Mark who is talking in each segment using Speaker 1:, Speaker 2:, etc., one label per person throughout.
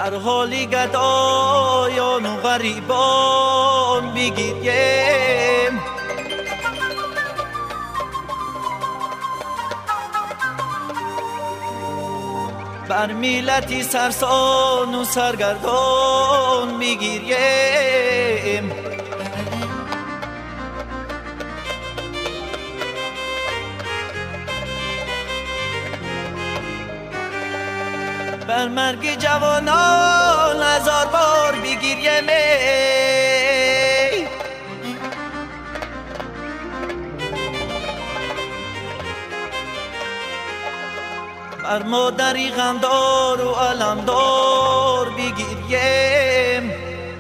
Speaker 1: بر حالی گدایان و غریبان بگیریم، بر ملتی سرسان و سرگردان میگیریم. بر مرگ جوانان هزار بار بگیریم، بر مادری غمدار و علمدار بگیریم.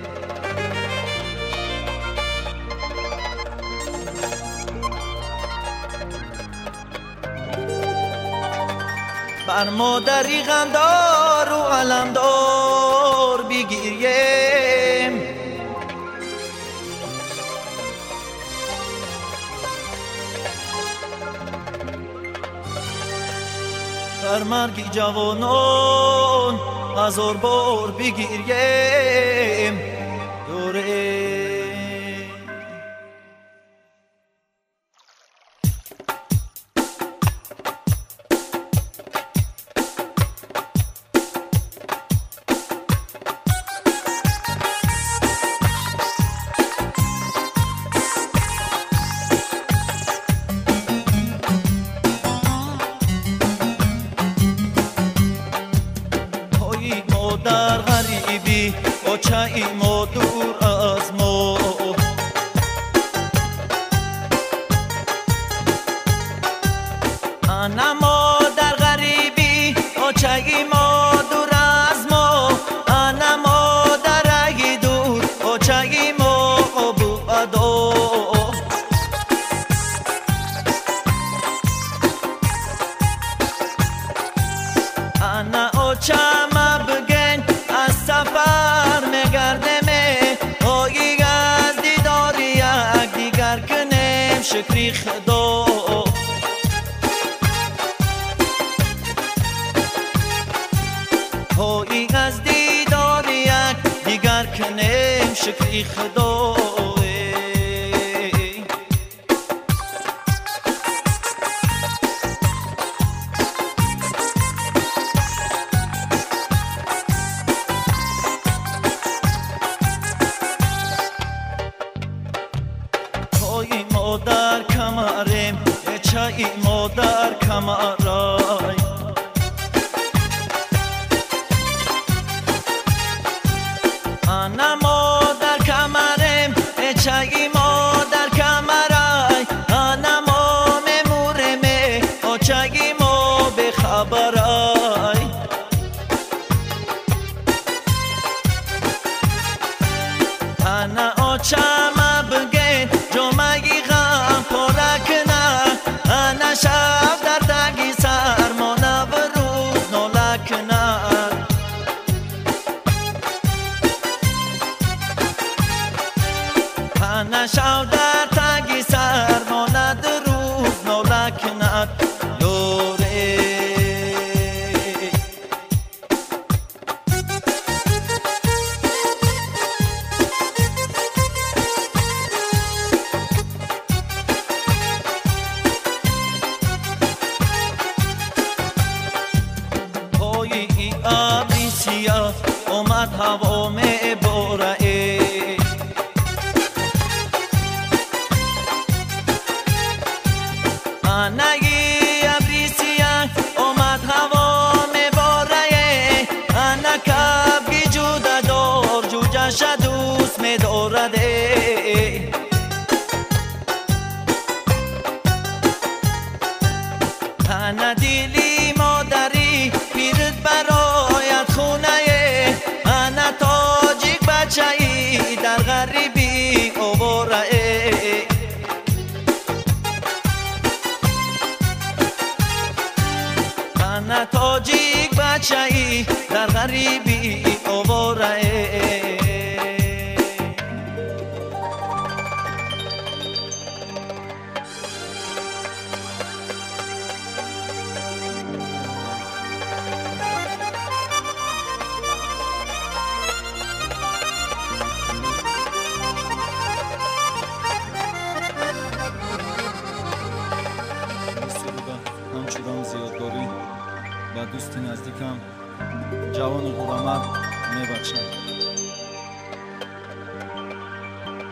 Speaker 1: بر مادری غمدار و علمدار بگیریم. بر مرگ جوانان هزار بار بگیریم. دوره در غریبی اوچای ما دور از ما، انا ما در غریبی اوچای ما دور از ما، انا ما در راه دور اوچای ما بودا. انا اوچا ما بگن از سفر مگردمه، آیی از دیدار یک دیگر کنیم شکری خدا. آیی از دیدار یک دیگر کنیم شکری خدا. ای مادر کمرم چای مادر کمرای، انا مادر کمرم چای مادر کمرای، انا ما ممورم چای ما به خبرای. انا آچم بگن جمعی غم پرکنه، انا شب در دگی سرمانه و روز نولکنه. انا شب در دگی سرمانه و روز نولکنه. ابری سیاه اومد هوا می باره، انگی ابری سیاه اومد هوا می باره، انا کبگی جوده دار جوجش دوست می دارده. انا دیلی مادری پیرت برایت خونه، انا تاجیک بچه‌ای در غریبی اوباره. انا تاجیک بچه‌ای در غریبی اوباره.
Speaker 2: دوست نزدیکم جوان غلامت میبخشم.